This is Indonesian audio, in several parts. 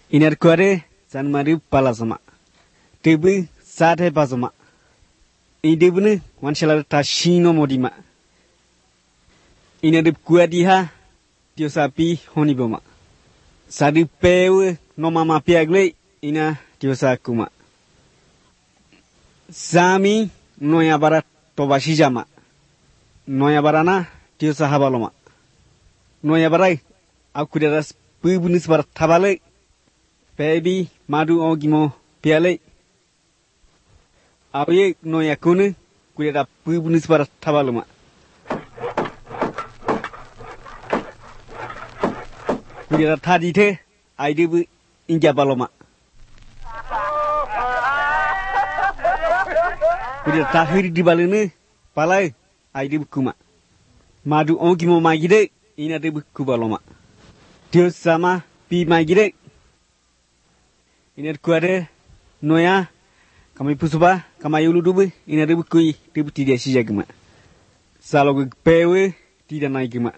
Inar kuare sanmari palasama. Tebu sate pasama. Idebune wanshela tashino modima. Inar kuadiha tiosapi honiboma. Sadu pewe no mama piagle ina tiosakuma. Sami noya barat tobashijama. Noya barana tiosa habaloma. Noya barai aku deras pubunis barat tabale. Baby madu ogimo piale. Awe noya kune kudera pubunis barat tabaloma. Kudera tadi te aidebu injabaloma. Kudera tahiri di balene palai aidebu kuma. Madu ogimo magide ina debu kubaloma. Dios sama pi magide. Ina kuade noya kami pusuba kama yulu dubu ina debu kui debu tidak sijagma. Salo pewe tidak naik gema.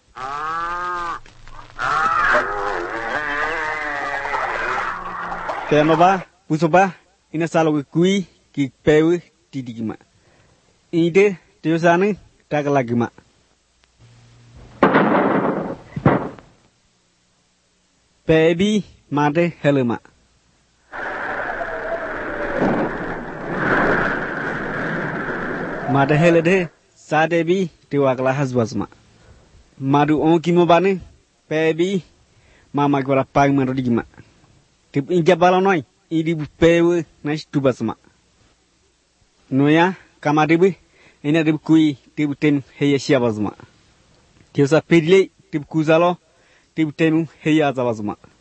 Tenoba pusuba ina salo kui ki pewe tidak gema. Ide tiosane tak lagi ma. Baby made helema. Mada helede sadebi tiwakla hasbasma. Madu onkimo bane pebi mama gwara pang marodigima. Tip inja balonoi idi pewe nais tubasma. Noya kamadebi ina debu kui tibu tem heya siabasma. Tiosa pedile tibu kuzalo tibu temu heya azabasma.